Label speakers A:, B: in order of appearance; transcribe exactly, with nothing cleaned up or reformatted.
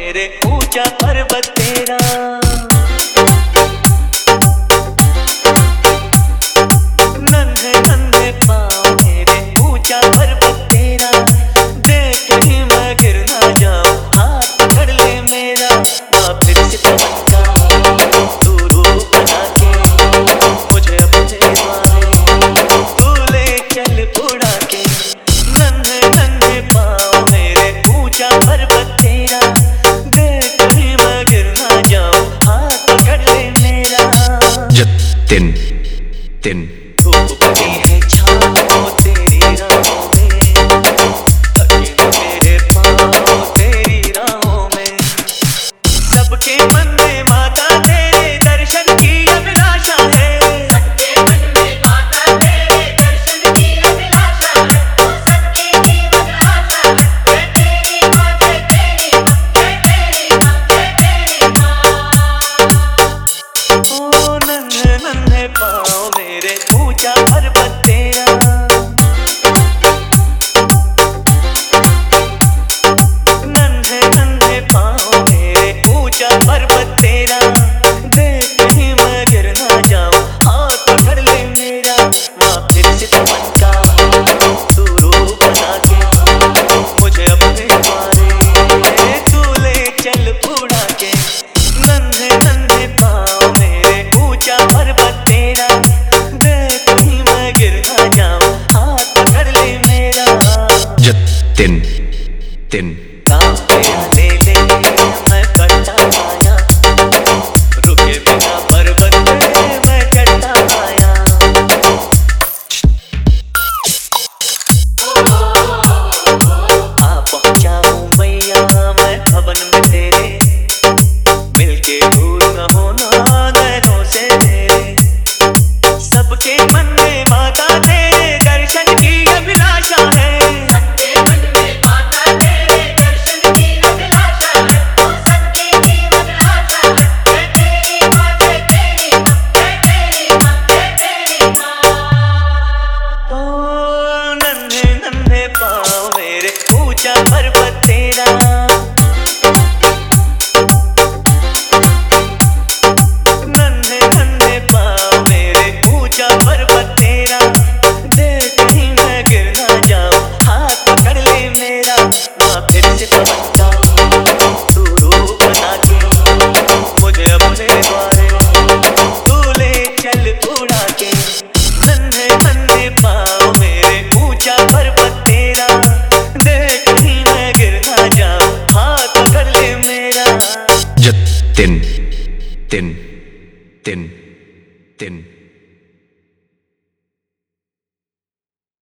A: मेरे ऊंचा पर्वत तेरा, नन्हे नन्हे पाँव मेरे ऊंचा पर्वत तेरा, देख कहीं मैं गिर ना जाऊं, हाथ पकड़ ले मेरा, वहाँ फिर से चमका तू रूप बना के मुझे अपने द्वारे तू ले चल उड़ा के। नन्हे नन्हे पाँव मेरे ऊंचा पर्वत तेरा, देख कहीं मैं गिर ना जाऊं, हाथ पकड़ ले मेरा।
B: जतिन तिन
A: धूप पड़ी है छाँव तेरी राहों में, अकेले मेरे पाँव तेरी राहों में, सबके मन में माता तेरे दर्शन की अभिलाषा है, सबके मन में माता तेरे दर्शन की अभिलाषा है, तू सबके जीवन आशा है, मैं तेरी माँ जय तेरी माँ, जय तेरी माँ, जय तेरी माँ। ओ नन्हे नन्हे पाँव मेरे ऊंचा पर्वत तेरा, नन्हे नन्हे पाँव मेरे ऊंचा पर्वत तेरा, देख कहीं मैं गिर ना जाऊं, हाथ पकड़ ले मेरा, वहाँ फिर से चमका तू रूप बना के मुझे अपने द्वारे तू ले चल उड़ा के। नन्हे नन्हे पाँव मेरे ऊंचा पर्वत तेरा, देख कहीं मैं गिर ना जाऊं, हाथ पकड़ ले मेरा।
B: जतिन तिन
A: काम तेरा ले ले मैं करता आया, रुके बिना पर्वत पे मैं चढ़ता आया। आ पहुंचा हूँ मैया मैं भवन में तेरे, मिलके दूर न होना नैनों से मेरे, सबके मन में माता तेरे दर्शन की अभिलाषा है, सबके मन में माता तेरे दर्शन की अभिलाषा है, तू सबके जीवन आशा है, मैं तेरी माँ जय तेरी माँ, जय तेरी माँ, जय तेरी माँ। ओ नन्हे नन्हे पाँव मेरे ऊंचा पर्वत तेरा, नन्हे नन्हे पाँव मेरे ऊंचा पर्वत तेरा, देख कहीं मैं गिर ना जाऊं, हाथ पकड़ ले मेरा, वहाँ फिर से चमका तू रूप बना के मुझे अपने द्वारे तू ले चल उड़ा के। नन्हे नन्हे पाँव मेरे ऊंचा पर्वत तेरा, देख कहीं मैं गिर ना जाऊं, हाथ पकड़ ले मेरा।
B: जतिन तिन तिन तिन